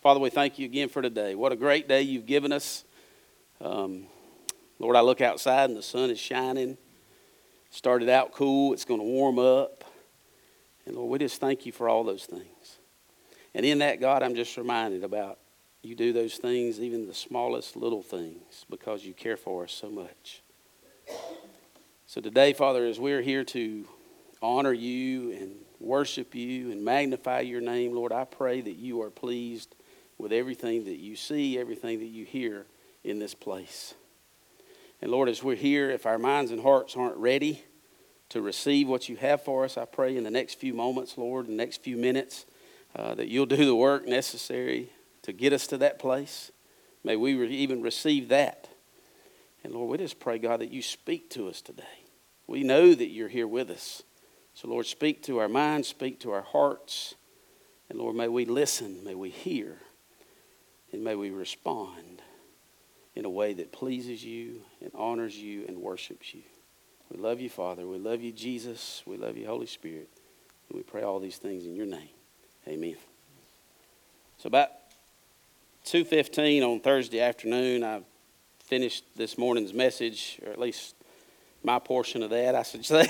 Father, we thank you again for today. What a great day you've given us. Lord, I look outside and the sun is shining. Started out cool. It's going to warm up. And Lord, we just thank you for all those things. And in that, God, I'm just reminded about you do those things, even the smallest little things, because you care for us so much. So today, Father, as we're here to honor you and worship you and magnify your name, Lord, I pray that you are pleased with everything that you see, everything that you hear in this place. And Lord, as we're here, if our minds and hearts aren't ready to receive what you have for us, I pray in the next few moments, Lord, in the next few minutes, that you'll do the work necessary to get us to that place. May we even receive that. And Lord, we just pray, God, that you speak to us today. We know that you're here with us. So Lord, speak to our minds, speak to our hearts. And Lord, may we listen, may we hear, and may we respond in a way that pleases you and honors you and worships you. We love you, Father. We love you, Jesus. We love you, Holy Spirit. And we pray all these things in your name. Amen. So about 2:15 on Thursday afternoon, I finished this morning's message, or at least my portion of that, I should say.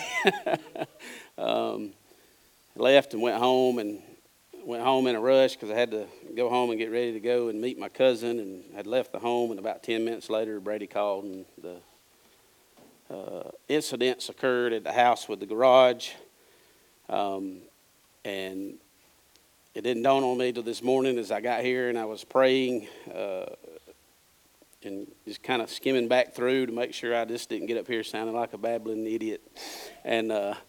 Left and went home in a rush because I had to go home and get ready to go and meet my cousin, and I'd left the home, and about 10 minutes later Brady called, and the incidents occurred at the house with the garage, and it didn't dawn on me till this morning as I got here and I was praying and just kind of skimming back through to make sure I just didn't get up here sounding like a babbling idiot. And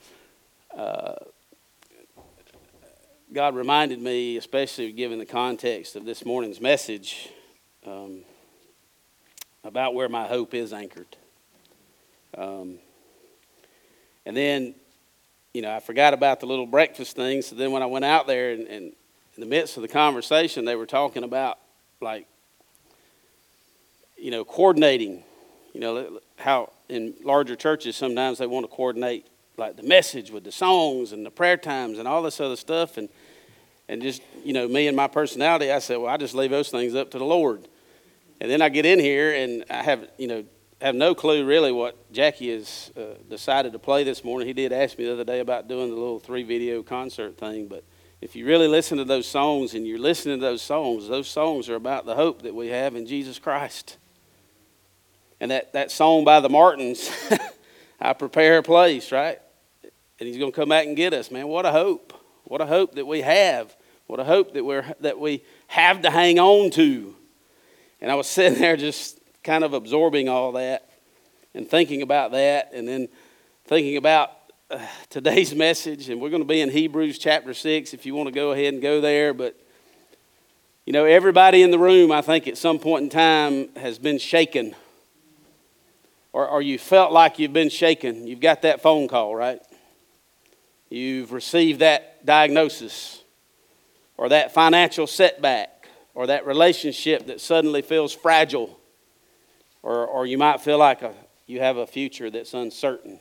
God reminded me, especially given the context of this morning's message, about where my hope is anchored. And then, I forgot about the little breakfast thing. So then when I went out there and in the midst of the conversation, they were talking about, coordinating. How in larger churches sometimes they want to coordinate like the message with the songs and the prayer times and all this other stuff. And just, me and my personality, I said, well, I just leave those things up to the Lord. And then I get in here and I have no clue really what Jackie has decided to play this morning. He did ask me the other day about doing the little 3-video concert thing. But if you really listen to those songs and you're listening to those songs are about the hope that we have in Jesus Christ. And that song by the Martins, I prepare a place, right? And he's going to come back and get us, man. What a hope. What a hope that we have. What a hope that we have to hang on to. And I was sitting there just kind of absorbing all that and thinking about that, and then thinking about today's message. And we're going to be in Hebrews chapter 6 if you want to go ahead and go there. But, everybody in the room, I think at some point in time has been shaken. Or you felt like you've been shaken. You've got that phone call, right? You've received that diagnosis, or that financial setback, or that relationship that suddenly feels fragile, or you might feel like you have a future that's uncertain.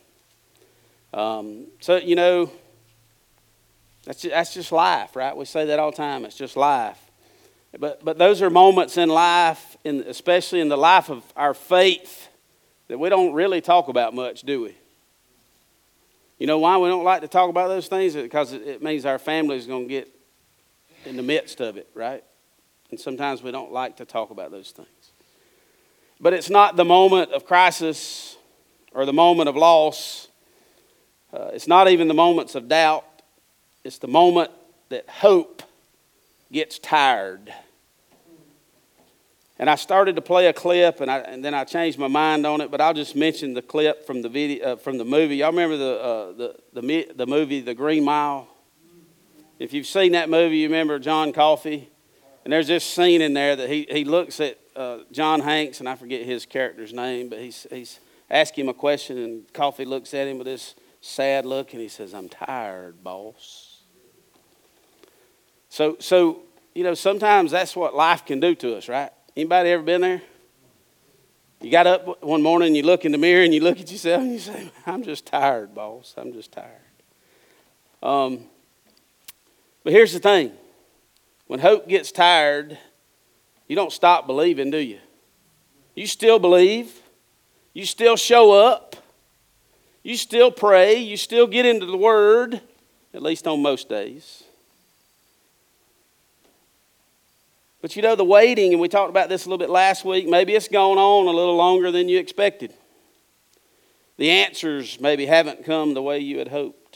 So that's just life, right? We say that all the time. It's just life. But those are moments in life, especially in the life of our faith, that we don't really talk about much, do we? You know why we don't like to talk about those things? Because it means our family is going to get in the midst of it, right? And sometimes we don't like to talk about those things. But it's not the moment of crisis or the moment of loss. It's not even the moments of doubt. It's the moment that hope gets tired. And I started to play a clip, and then I changed my mind on it. But I'll just mention the clip from the video from the movie. Y'all remember the movie The Green Mile? If you've seen that movie, you remember John Coffey. And there's this scene in there that he looks at John Hanks, and I forget his character's name, but he's asking him a question, and Coffey looks at him with this sad look, and he says, "I'm tired, boss." So sometimes that's what life can do to us, right? Anybody ever been there? You got up one morning and you look in the mirror and you look at yourself and you say, "I'm just tired, boss. I'm just tired." But here's the thing. When hope gets tired, You don't stop believing, do you? You still believe. You still show up. You still pray. You still get into the Word, at least on most days. But you know, the waiting, and we talked about this a little bit last week, maybe it's gone on a little longer than you expected. The answers maybe haven't come the way you had hoped.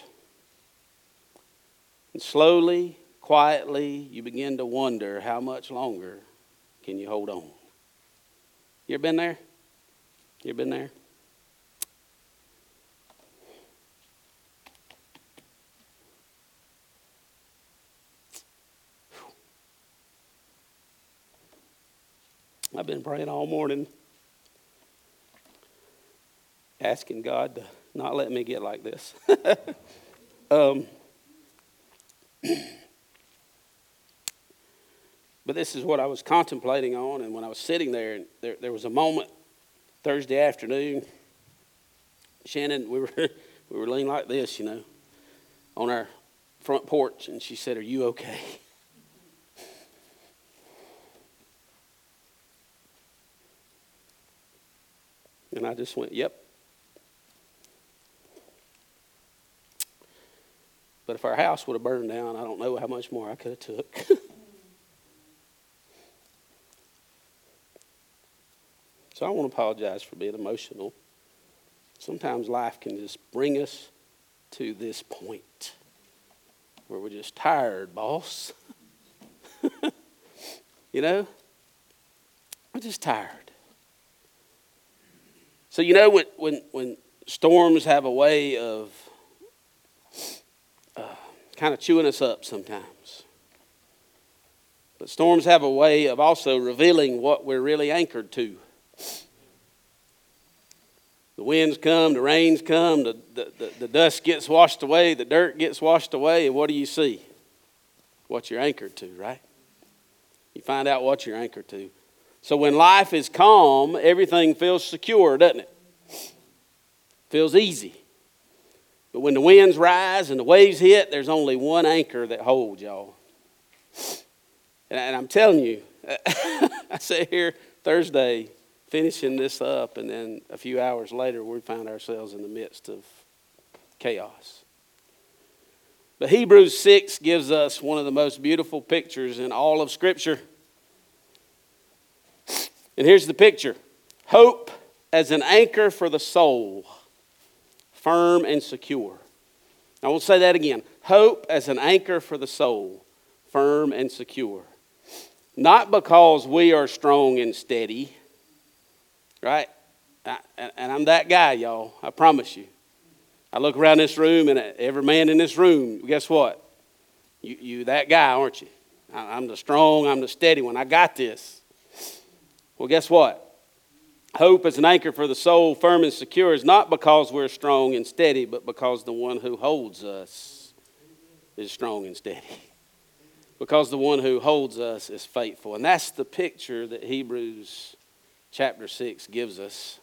And slowly, quietly, you begin to wonder, how much longer can you hold on? You ever been there? You ever been there? I've been praying all morning, asking God to not let me get like this. But this is what I was contemplating on, and when I was sitting there, and there was a moment Thursday afternoon. Shannon, we were leaning like this, on our front porch, and she said, "Are you okay?" And I just went, "Yep." But if our house would have burned down, I don't know how much more I could have took. So I want to apologize for being emotional. Sometimes life can just bring us to this point where we're just tired, boss. We're just tired. So when storms have a way of kind of chewing us up sometimes. But storms have a way of also revealing what we're really anchored to. The winds come, the rains come, the dust gets washed away, the dirt gets washed away, and what do you see? What you're anchored to, right? You find out what you're anchored to. So when life is calm, everything feels secure, doesn't it? Feels easy. But when the winds rise and the waves hit, there's only one anchor that holds, y'all. And I'm telling you, I sat here Thursday finishing this up, and then a few hours later, we found ourselves in the midst of chaos. But Hebrews 6 gives us one of the most beautiful pictures in all of Scripture. And here's the picture. Hope as an anchor for the soul, firm and secure. I will say that again. Hope as an anchor for the soul, firm and secure. Not because we are strong and steady, right? And I'm that guy, y'all. I promise you. I look around this room, and every man in this room, guess what? You that guy, aren't you? I'm the strong, I'm the steady one. I got this. Well, guess what? Hope as an anchor for the soul, firm and secure, is not because we're strong and steady, but because the one who holds us is strong and steady. Because the one who holds us is faithful. And that's the picture that Hebrews chapter 6 gives us.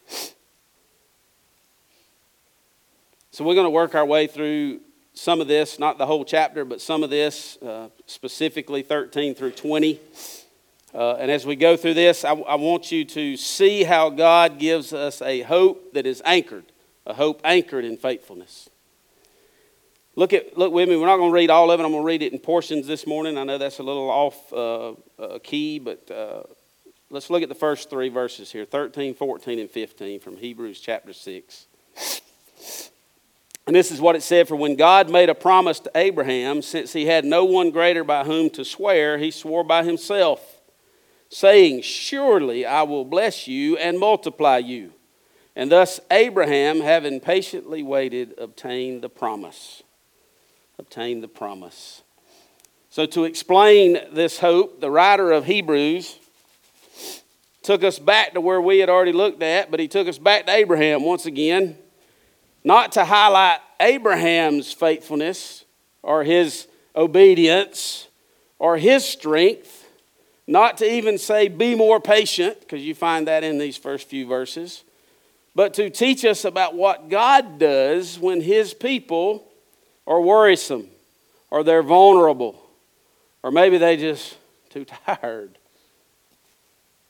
So we're going to work our way through some of this, not the whole chapter, but some of this, specifically 13 through 20. And as we go through this, I want you to see how God gives us a hope that is anchored, a hope anchored in faithfulness. Look with me. We're not going to read all of it. I'm going to read it in portions this morning. I know that's a little off key, but let's look at the first three verses here, 13, 14, and 15 from Hebrews chapter 6. And this is what it said, "For when God made a promise to Abraham, since he had no one greater by whom to swear, he swore by himself, saying, 'Surely I will bless you and multiply you.' And thus Abraham, having patiently waited, obtained the promise." Obtained the promise. So to explain this hope, the writer of Hebrews took us back to where we had already looked at, but he took us back to Abraham once again, not to highlight Abraham's faithfulness or his obedience or his strength, not to even say be more patient, because you find that in these first few verses, but to teach us about what God does when his people are worrisome, or they're vulnerable, or maybe they just too tired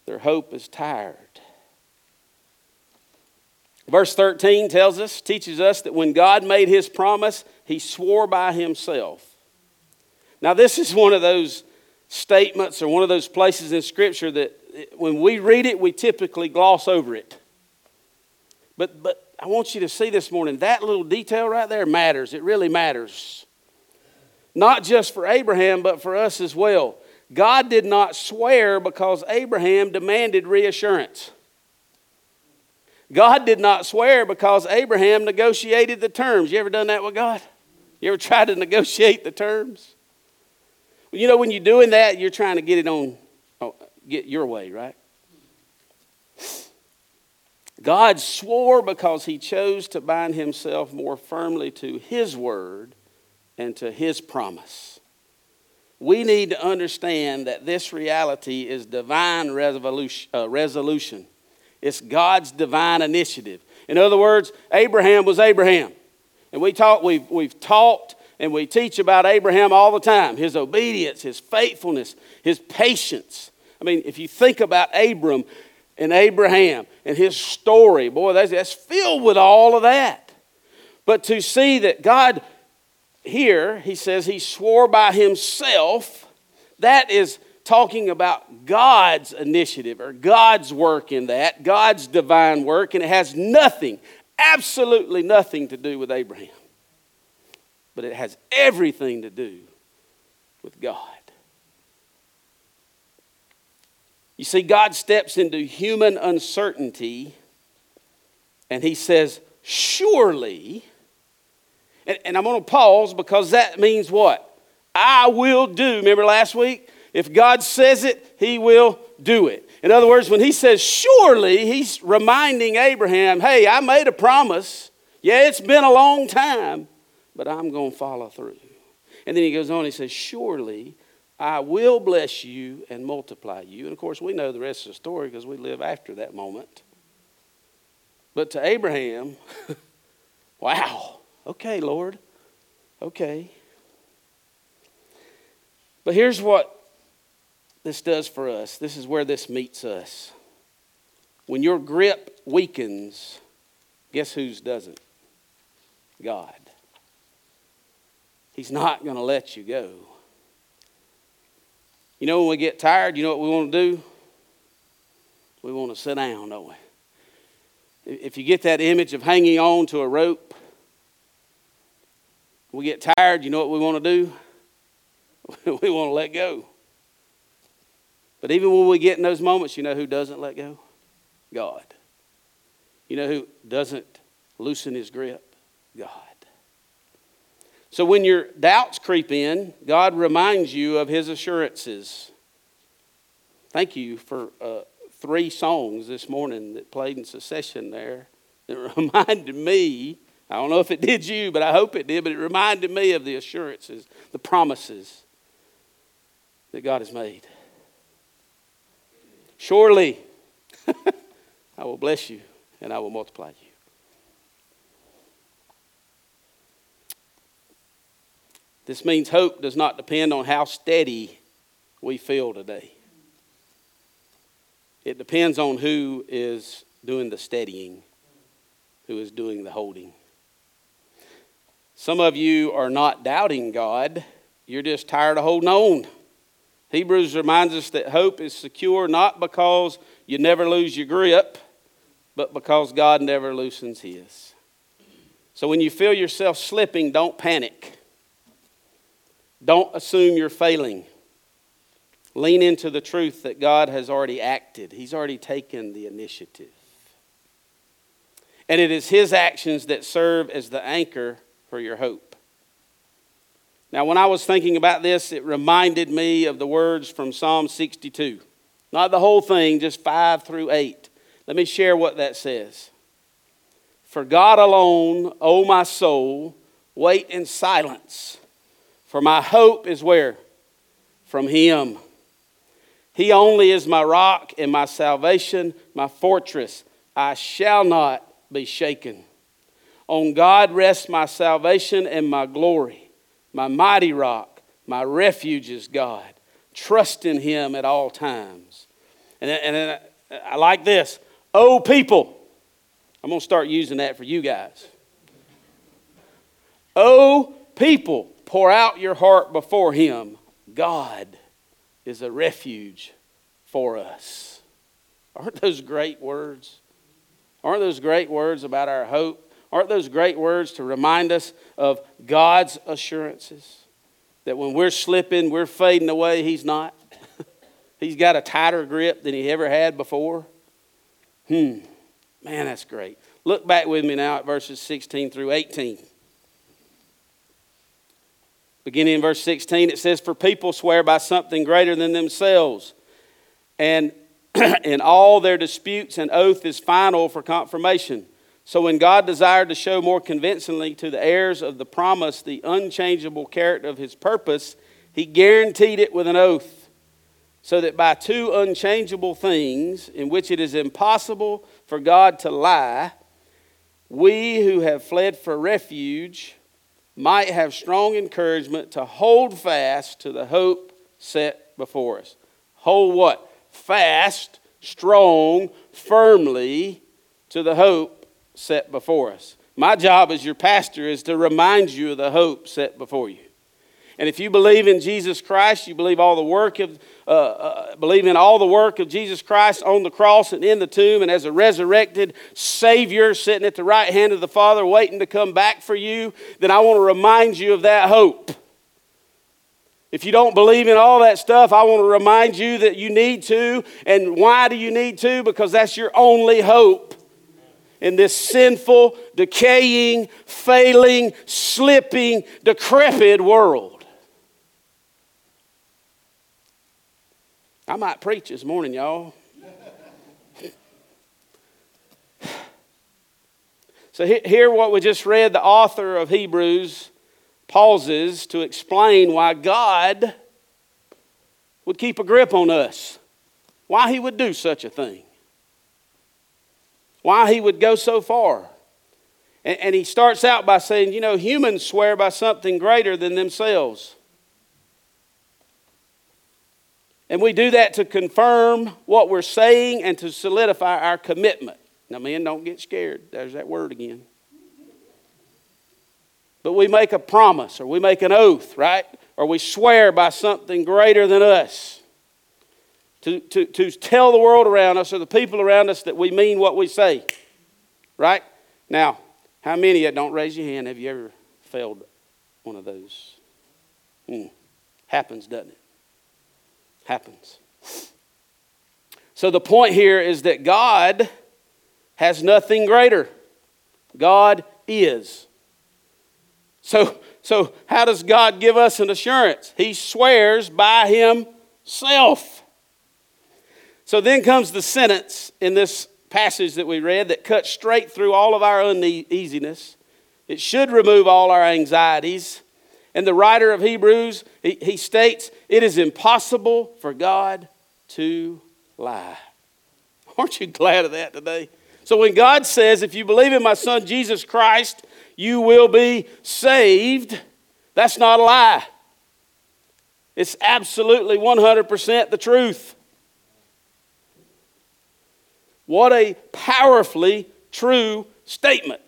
Their hope is tired. Verse 13 teaches us that when God made his promise, he swore by himself. Now this is one of those statements or one of those places in Scripture that when we read it, we typically gloss over it. But I want you to see this morning, that little detail right there matters. It really matters. Not just for Abraham, but for us as well. God did not swear because Abraham demanded reassurance. God did not swear because Abraham negotiated the terms. You ever done that with God? You ever tried to negotiate the terms? Well, you know, when you're doing that, you're trying to get your way, right? God swore because he chose to bind himself more firmly to his word and to his promise. We need to understand that this reality is divine resolution. It's God's divine initiative. In other words, Abraham was Abraham. And we've taught and we teach about Abraham all the time. His obedience, his faithfulness, his patience. I mean, if you think about Abram and Abraham and his story, boy, that's filled with all of that. But to see that God here, he says he swore by himself, that is talking about God's initiative or God's work in that, God's divine work, and it has nothing, absolutely nothing to do with Abraham. But it has everything to do with God. You see, God steps into human uncertainty and he says, surely, and I'm going to pause because that means what? I will do. Remember last week? If God says it, he will do it. In other words, when he says surely, he's reminding Abraham, hey, I made a promise. Yeah, it's been a long time, but I'm going to follow through. And then he goes on, he says, surely I will bless you and multiply you. And of course, we know the rest of the story because we live after that moment. But to Abraham, wow, okay, Lord, okay. But here's what this does for us. This is where this meets us. When your grip weakens, guess whose doesn't? God. He's not going to let you go. You know, when we get tired, you know what we want to do? We want to sit down, don't we? If you get that image of hanging on to a rope, we get tired, you know what we want to do? We want to let go. But even when we get in those moments, you know who doesn't let go? God. You know who doesn't loosen his grip? God. So when your doubts creep in, God reminds you of his assurances. Thank you for 3 songs this morning that played in succession there that reminded me, I don't know if it did you, but I hope it did, but it reminded me of the assurances, the promises that God has made. Surely, I will bless you and I will multiply you. This means hope does not depend on how steady we feel today. It depends on who is doing the steadying, who is doing the holding. Some of you are not doubting God. You're just tired of holding on. Hebrews reminds us that hope is secure not because you never lose your grip, but because God never loosens his. So when you feel yourself slipping, don't panic. Don't assume you're failing. Lean into the truth that God has already acted. He's already taken the initiative. And it is his actions that serve as the anchor for your hope. Now, when I was thinking about this, it reminded me of the words from Psalm 62. Not the whole thing, just 5 through 8. Let me share what that says. For God alone, O my soul, wait in silence. For my hope is where? From him. He only is my rock and my salvation, my fortress. I shall not be shaken. On God rests my salvation and my glory. My mighty rock, my refuge is God. Trust in him at all times. then I like this. Oh, people. I'm going to start using that for you guys. Oh, people, pour out your heart before him. God is a refuge for us. Aren't those great words? Aren't those great words about our hope? Aren't those great words to remind us of God's assurances? That when we're slipping, we're fading away, he's not. He's got a tighter grip than he ever had before. Man, that's great. Look back with me now at verses 16 through 18. Beginning in verse 16, it says, "For people swear by something greater than themselves, and in all their disputes an oath is final for confirmation. So when God desired to show more convincingly to the heirs of the promise the unchangeable character of his purpose, he guaranteed it with an oath, so that by two unchangeable things in which it is impossible for God to lie, we who have fled for refuge might have strong encouragement to hold fast to the hope set before us." Hold what? Fast, strong, firmly to the hope set before us. My job as your pastor is to remind you of the hope set before you. And if you believe in Jesus Christ, you believe all the work of believe in all the work of Jesus Christ on the cross and in the tomb, and as a resurrected Savior sitting at the right hand of the Father, waiting to come back for you, then I want to remind you of that hope. If you don't believe in all that stuff, I want to remind you that you need to. And why do you need to? Because that's your only hope in this sinful, decaying, failing, slipping, decrepit world. I might preach this morning, y'all. So here what we just read, the author of Hebrews pauses to explain why God would keep a grip on us, why he would do such a thing, why he would go so far. And he starts out by saying, humans swear by something greater than themselves. And we do that to confirm what we're saying and to solidify our commitment. Now, men, don't get scared. There's that word again. But we make a promise, or we make an oath, right? Or we swear by something greater than us. To tell the world around us or the people around us that we mean what we say. Right? Now, how many of you, don't raise your hand, have you ever failed one of those? Happens, doesn't it? Happens. So the point here is that God has nothing greater. God is. So how does God give us an assurance? He swears by himself. So then comes the sentence in this passage that we read that cuts straight through all of our uneasiness. It should remove all our anxieties. And the writer of Hebrews, he states, it is impossible for God to lie. Aren't you glad of that today? So when God says, if you believe in my son Jesus Christ, you will be saved, that's not a lie. It's absolutely 100% the truth. What a powerfully true statement.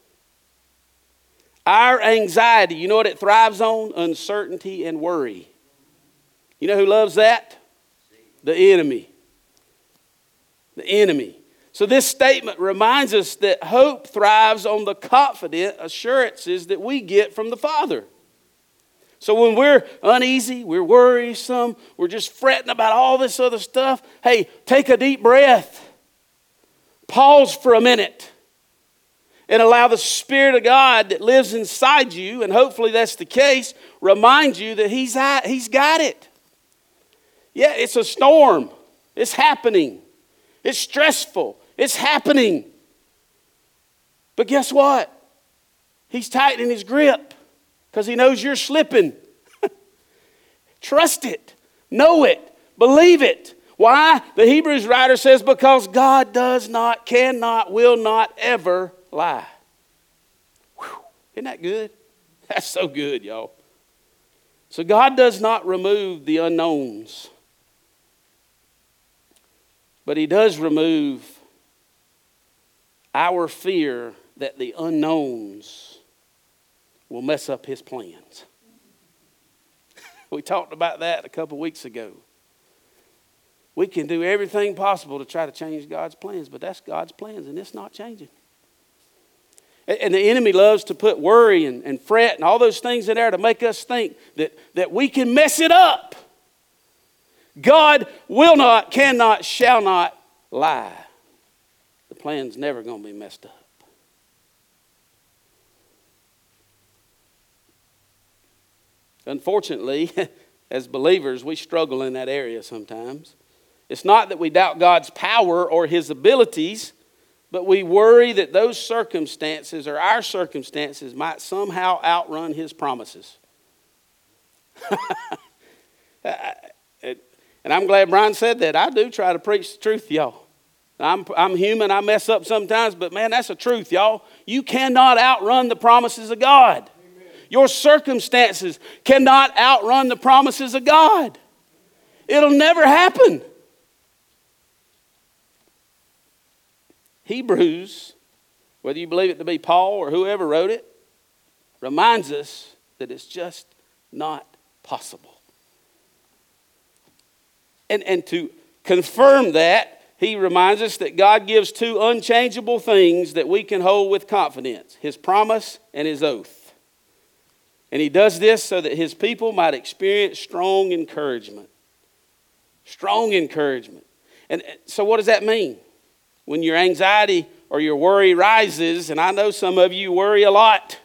Our anxiety, you know what it thrives on? Uncertainty and worry. You know who loves that? The enemy. The enemy. So this statement reminds us that hope thrives on the confident assurances that we get from the Father. So when we're uneasy, we're worrisome, we're just fretting about all this other stuff, hey, take a deep breath. Pause for a minute. And allow the Spirit of God that lives inside you, and hopefully that's the case, remind you that He's got it. Yeah, it's a storm. It's happening. It's stressful. It's happening. But guess what? He's tightening His grip because He knows you're slipping. Trust it. Know it. Believe it. Why? The Hebrews writer says because God does not, cannot, will not ever lie. Whew. Isn't that good? That's so good, y'all. So God does not remove the unknowns. But he does remove our fear that the unknowns will mess up his plans. We talked about that a couple weeks ago. We can do everything possible to try to change God's plans, but that's God's plans, and it's not changing. And the enemy loves to put worry and fret and all those things in there to make us think that we can mess it up. God will not, cannot, shall not lie. The plan's never going to be messed up. Unfortunately, as believers, we struggle in that area sometimes. It's not that we doubt God's power or his abilities, but we worry that those circumstances or our circumstances might somehow outrun his promises. And I'm glad Brian said that. I do try to preach the truth, y'all. I'm human. I mess up sometimes, but man, that's the truth, y'all. You cannot outrun the promises of God. Amen. Your circumstances cannot outrun the promises of God. It'll never happen. Hebrews, whether you believe it to be Paul or whoever wrote it, reminds us that it's just not possible. And to confirm that, he reminds us that God gives two unchangeable things that we can hold with confidence: his promise and his oath. And he does this so that his people might experience strong encouragement. Strong encouragement. And so what does that mean? When your anxiety or your worry rises, and I know some of you worry a lot.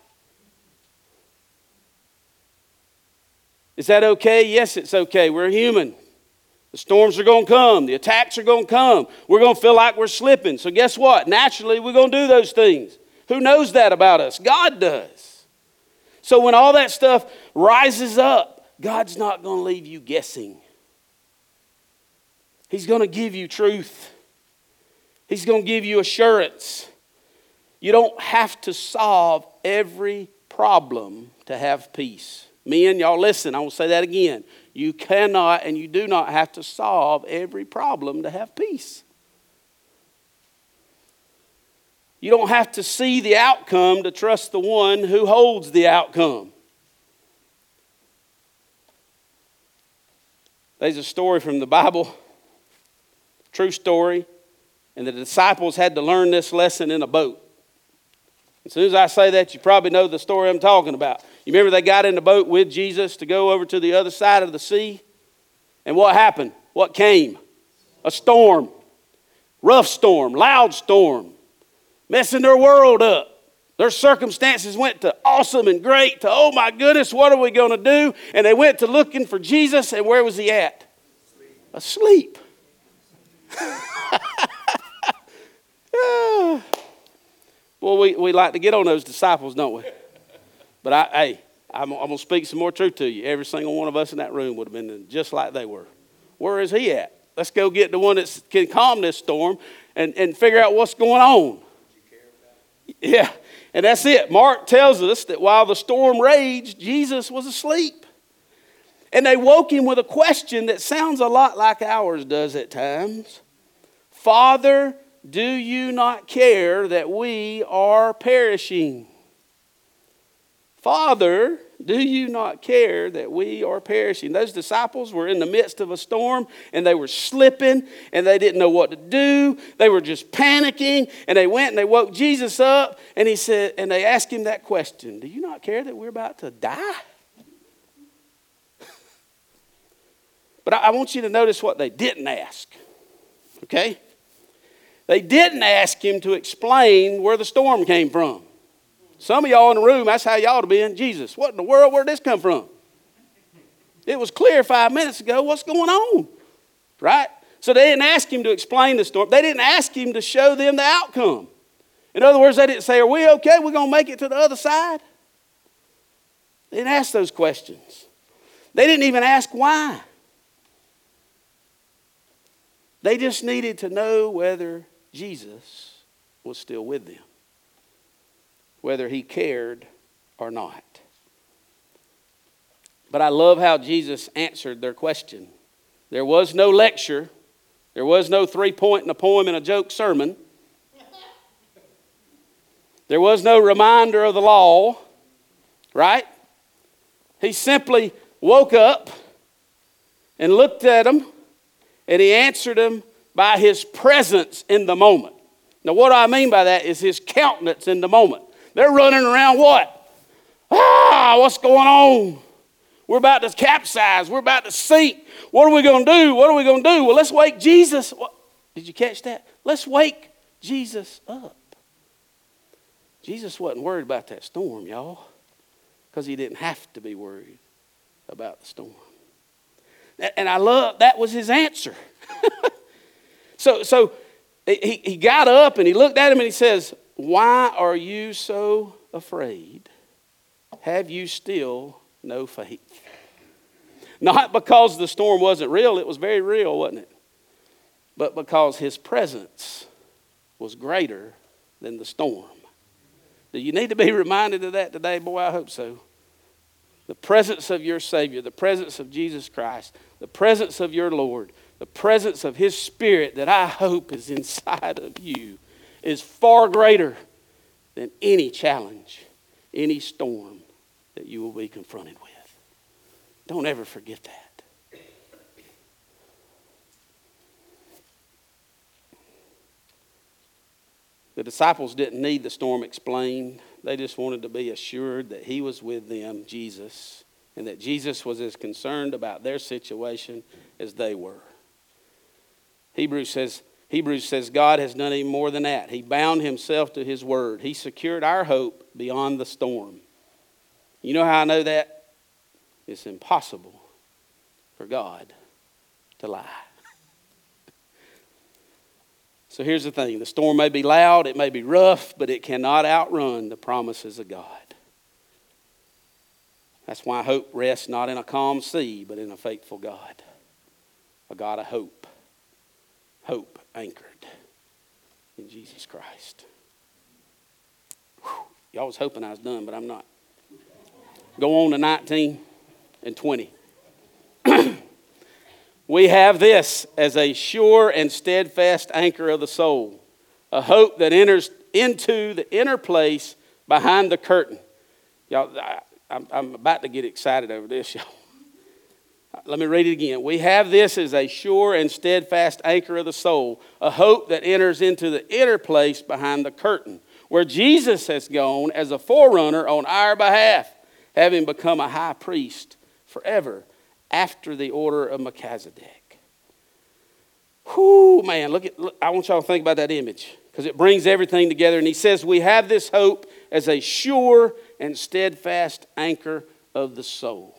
Is that okay? Yes, it's okay. We're human. The storms are going to come. The attacks are going to come. We're going to feel like we're slipping. So guess what? Naturally, we're going to do those things. Who knows that about us? God does. So when all that stuff rises up, God's not going to leave you guessing. He's going to give you truth. He's going to give you assurance. You don't have to solve every problem to have peace. Men, y'all listen, I will say that again. You cannot and you do not have to solve every problem to have peace. You don't have to see the outcome to trust the one who holds the outcome. There's a story from the Bible, true story, and the disciples had to learn this lesson in a boat. As soon as I say that, you probably know the story I'm talking about. You remember they got in the boat with Jesus to go over to the other side of the sea? And what happened? What came? A storm. Rough storm, loud storm. Messing their world up. Their circumstances went to awesome and great to, oh my goodness, what are we going to do? And they went to looking for Jesus, and where was he at? Asleep. Well, we like to get on those disciples, don't we? But I'm going to speak some more truth to you. Every single one of us in that room would have been just like they were. Where is he at? Let's go get the one that can calm this storm and figure out what's going on. Yeah, and that's it. Mark tells us that while the storm raged, Jesus was asleep. And they woke him with a question that sounds a lot like ours does at times. Father, do you not care that we are perishing? Father, do you not care that we are perishing? Those disciples were in the midst of a storm, and they were slipping, and they didn't know what to do. They were just panicking, and they went and they woke Jesus up, and he said, and they asked him that question: do you not care that we're about to die? But I want you to notice what they didn't ask. Okay? They didn't ask him to explain where the storm came from. Some of y'all in the room, that's how y'all to be in. Jesus, what in the world, where'd this come from? It was clear 5 minutes ago. What's going on? Right? So they didn't ask him to explain the storm. They didn't ask him to show them the outcome. In other words, they didn't say, are we okay? We're going to make it to the other side? They didn't ask those questions. They didn't even ask why. They just needed to know whether Jesus was still with them, whether he cared or not. But I love how Jesus answered their question. There was no lecture. There was no 3-point in a poem and a joke sermon. There was no reminder of the law, right? He simply woke up and looked at them, and he answered them by his presence in the moment. Now, what I mean by that is his countenance in the moment. They're running around what? What's going on? We're about to capsize. We're about to sink. What are we going to do? What are we going to do? Well, let's wake Jesus. Did you catch that? Let's wake Jesus up. Jesus wasn't worried about that storm, y'all, because he didn't have to be worried about the storm. And I love, that was his answer. So he got up and he looked at him and he says, "Why are you so afraid? Have you still no faith?" Not because the storm wasn't real. It was very real, wasn't it? But because his presence was greater than the storm. Do you need to be reminded of that today? Boy, I hope so. The presence of your Savior, the presence of Jesus Christ, the presence of your Lord, the presence of His Spirit that I hope is inside of you is far greater than any challenge, any storm that you will be confronted with. Don't ever forget that. The disciples didn't need the storm explained. They just wanted to be assured that He was with them, Jesus, and that Jesus was as concerned about their situation as they were. Hebrews says God has done even more than that. He bound Himself to His word. He secured our hope beyond the storm. You know how I know that? It's impossible for God to lie. So here's the thing. The storm may be loud, it may be rough, but it cannot outrun the promises of God. That's why hope rests not in a calm sea, but in a faithful God. A God of hope. Hope anchored in Jesus Christ. Whew. Y'all was hoping I was done, but I'm not. Go on to 19 and 20. We have this as a sure and steadfast anchor of the soul, a hope that enters into the inner place behind the curtain. Y'all, I'm about to get excited over this, y'all. Let me read it again. We have this as a sure and steadfast anchor of the soul, a hope that enters into the inner place behind the curtain, where Jesus has gone as a forerunner on our behalf, having become a high priest forever, after the order of Melchizedek. Whoo, man, look, I want y'all to think about that image because it brings everything together. And he says, we have this hope as a sure and steadfast anchor of the soul.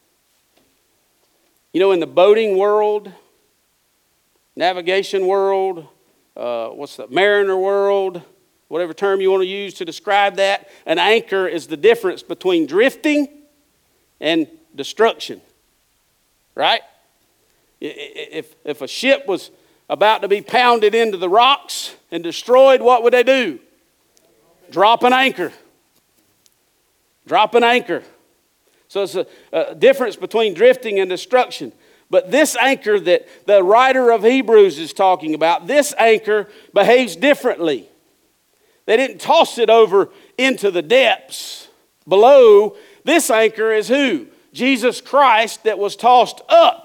You know, in the boating world, navigation world, mariner world, whatever term you want to use to describe that, an anchor is the difference between drifting and destruction. Right? If a ship was about to be pounded into the rocks and destroyed, what would they do? Drop an anchor. Drop an anchor. So it's a difference between drifting and destruction. But this anchor that the writer of Hebrews is talking about, this anchor behaves differently. They didn't toss it over into the depths below. This anchor is who? Jesus Christ that was tossed up.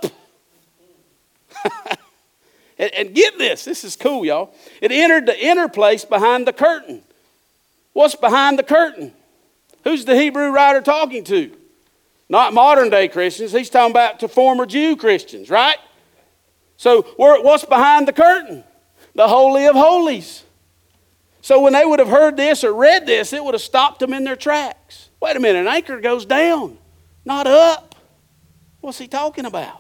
and get this. This is cool, y'all. It entered the inner place behind the curtain. What's behind the curtain? Who's the Hebrew writer talking to? Not modern day Christians. He's talking about to former Jew Christians, right? So what's behind the curtain? The Holy of Holies. So when they would have heard this or read this, it would have stopped them in their tracks. Wait a minute, an anchor goes down, not up. What's he talking about?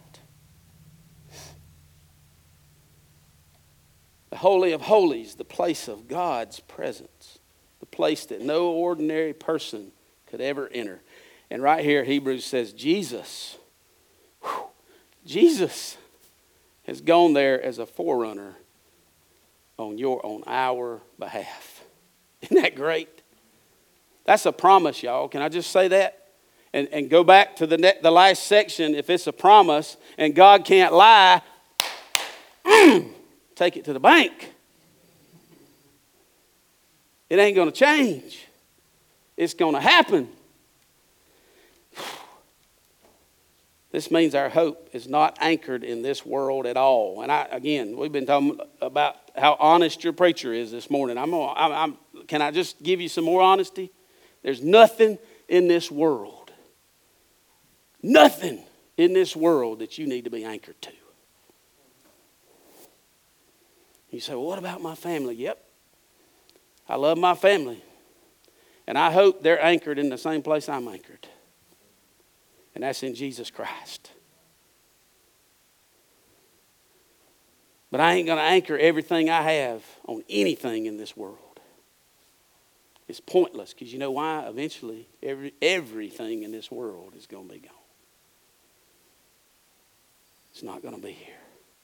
The Holy of Holies, the place of God's presence, the place that no ordinary person could ever enter. And right here, Hebrews says, Jesus has gone there as a forerunner on our behalf. Isn't that great? That's a promise, y'all. Can I just say that? And go back to the last section. If it's a promise and God can't lie, take it to the bank. It ain't going to change. It's going to happen. This means our hope is not anchored in this world at all. And we've been talking about how honest your preacher is this morning. Can I just give you some more honesty? There's nothing in this world, nothing in this world that you need to be anchored to. You say, well, what about my family? Yep, I love my family. And I hope they're anchored in the same place I'm anchored. And that's in Jesus Christ. But I ain't going to anchor everything I have on anything in this world. It's pointless, because you know why? Eventually, everything in this world is going to be gone. It's not going to be here.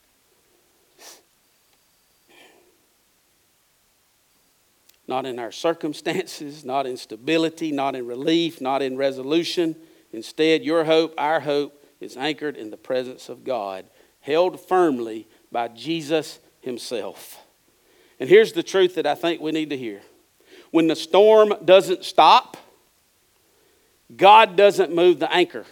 Not in our circumstances, not in stability, not in relief, not in resolution. Instead, your hope, our hope, is anchored in the presence of God, held firmly by Jesus himself. And here's the truth that I think we need to hear. When the storm doesn't stop, God doesn't move the anchor.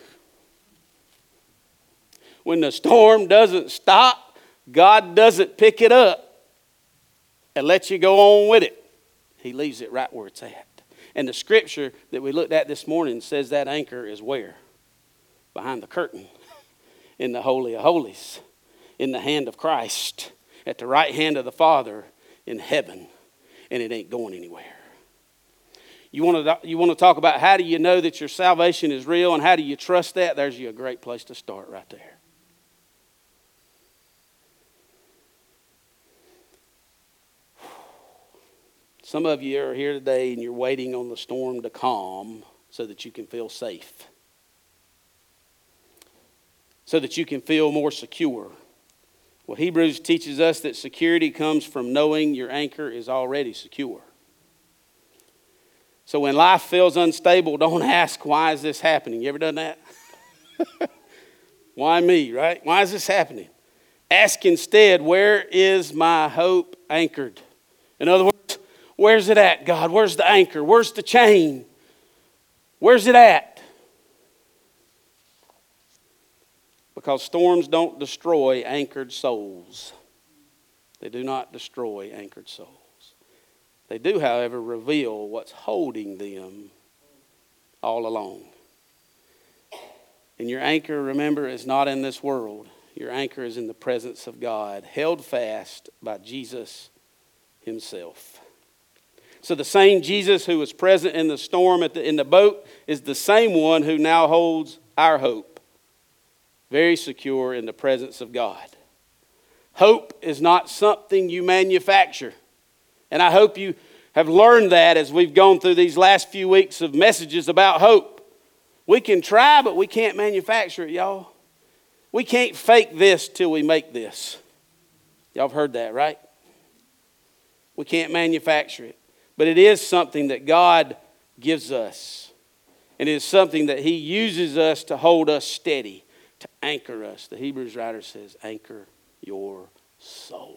When the storm doesn't stop, God doesn't pick it up and let you go on with it. He leaves it right where it's at. And the scripture that we looked at this morning says that anchor is where? Behind the curtain, in the Holy of Holies, in the hand of Christ, at the right hand of the Father in heaven, and it ain't going anywhere. You want to talk about how do you know that your salvation is real and how do you trust that? There's you a great place to start right there. Some of you are here today and you're waiting on the storm to calm so that you can feel safe, so that you can feel more secure. Well, Hebrews teaches us that security comes from knowing your anchor is already secure. So when life feels unstable, don't ask, why is this happening? You ever done that? Why me, right? Why is this happening? Ask instead, where is my hope anchored? In other words, where's it at, God? Where's the anchor? Where's the chain? Where's it at? Because storms don't destroy anchored souls. They do not destroy anchored souls. They do, however, reveal what's holding them all along. And your anchor, remember, is not in this world. Your anchor is in the presence of God, held fast by Jesus himself. So the same Jesus who was present in the storm in the boat is the same one who now holds our hope very secure in the presence of God. Hope is not something you manufacture. And I hope you have learned that as we've gone through these last few weeks of messages about hope. We can try, but we can't manufacture it, y'all. We can't fake this till we make this. Y'all have heard that, right? We can't manufacture it. But it is something that God gives us. And it is something that he uses us to hold us steady, to anchor us. The Hebrews writer says, anchor your soul.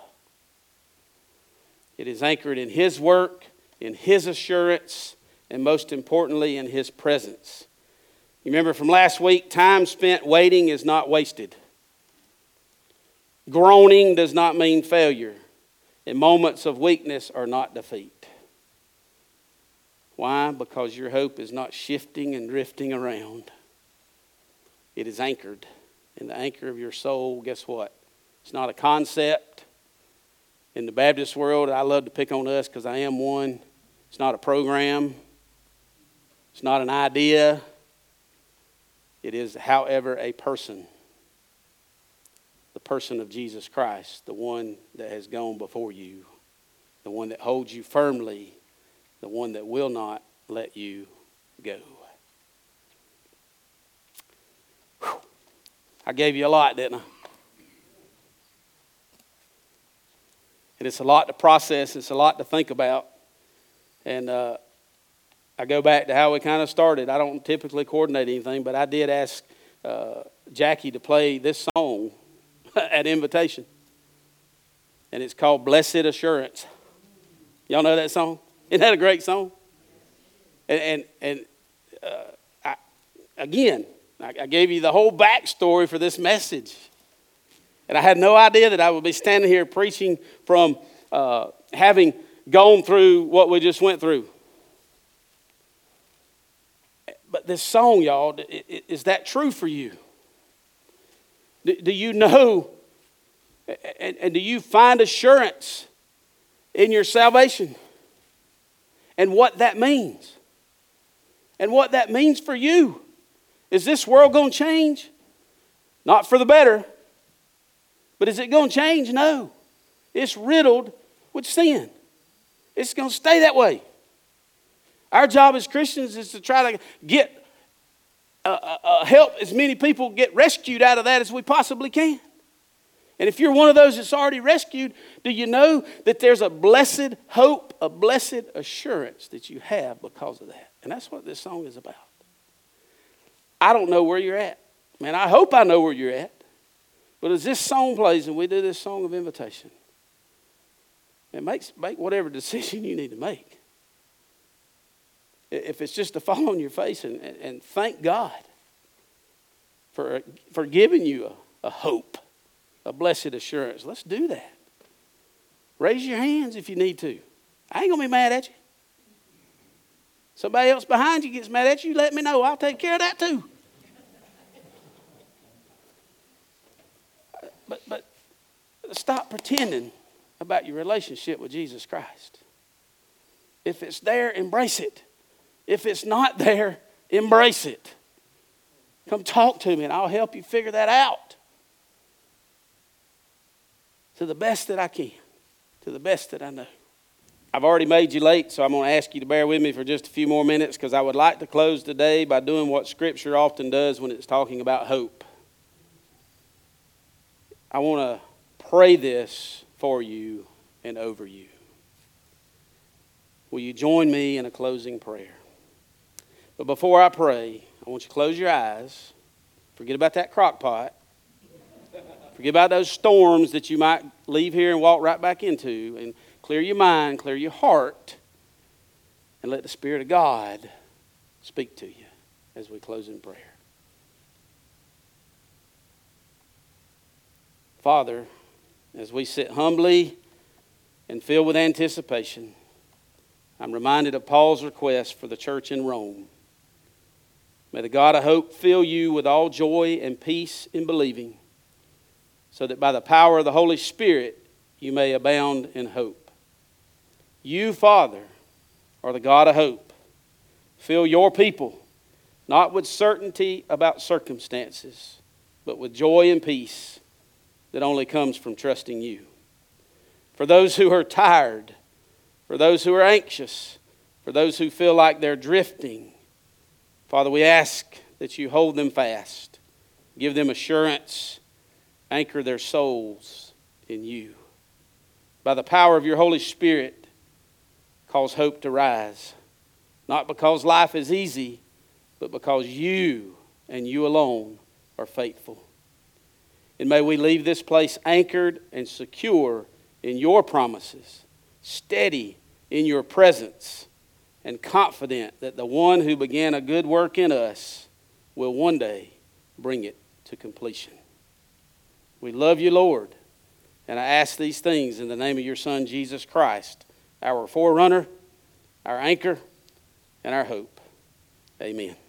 It is anchored in his work, in his assurance, and most importantly, in his presence. You remember from last week, time spent waiting is not wasted. Groaning does not mean failure. And moments of weakness are not defeat. Why? Because your hope is not shifting and drifting around. It is anchored. And the anchor of your soul, guess what? It's not a concept. In the Baptist world, I love to pick on us because I am one. It's not a program. It's not an idea. It is, however, a person. The person of Jesus Christ, the one that has gone before you, the one that holds you firmly, the one that will not let you go. Whew. I gave you a lot, didn't I? And it's a lot to process. It's a lot to think about. And I go back to how we kind of started. I don't typically coordinate anything, but I did ask Jackie to play this song at invitation. and it's called Blessed Assurance. Y'all know that song? Isn't that a great song? And I gave you the whole backstory for this message. And I had no idea that I would be standing here preaching from having gone through what we just went through. But this song, y'all, is that true for you? Do you know and do you find assurance in your salvation? And what that means? And what that means for you? Is this world going to change? Not for the better. But is it going to change? No. It's riddled with sin. It's going to stay that way. Our job as Christians is to try to get help as many people get rescued out of that as we possibly can. And if you're one of those that's already rescued, do you know that there's a blessed hope, a blessed assurance that you have because of that? And that's what this song is about. I don't know where you're at. Man, I hope I know where you're at. But as this song plays and we do this song of invitation, and make whatever decision you need to make. If it's just to fall on your face and thank God for giving you a hope, a blessed assurance, let's do that. Raise your hands if you need to. I ain't going to be mad at you. Somebody else behind you gets mad at you, let me know. I'll take care of that too. But stop pretending about your relationship with Jesus Christ. If it's there, embrace it. If it's not there, embrace it. Come talk to me and I'll help you figure that out. To the best that I can. To the best that I know. I've already made you late, so I'm going to ask you to bear with me for just a few more minutes because I would like to close today by doing what Scripture often does when it's talking about hope. I want to pray this for you and over you. Will you join me in a closing prayer? But before I pray, I want you to close your eyes. Forget about that crock pot. Forget about those storms that you might leave here and walk right back into. And clear your mind, clear your heart, and let the Spirit of God speak to you as we close in prayer. Father, as we sit humbly and filled with anticipation, I'm reminded of Paul's request for the church in Rome. May the God of hope fill you with all joy and peace in believing, so that by the power of the Holy Spirit you may abound in hope. You, Father, are the God of hope. Fill your people, not with certainty about circumstances, but with joy and peace that only comes from trusting you. For those who are tired, for those who are anxious, for those who feel like they're drifting, Father, we ask that you hold them fast, give them assurance, anchor their souls in you. By the power of your Holy Spirit, cause hope to rise, not because life is easy, but because you and you alone are faithful. And may we leave this place anchored and secure in your promises, steady in your presence, and confident that the one who began a good work in us will one day bring it to completion. We love you, Lord, and I ask these things in the name of your Son, Jesus Christ, our forerunner, our anchor, and our hope. Amen.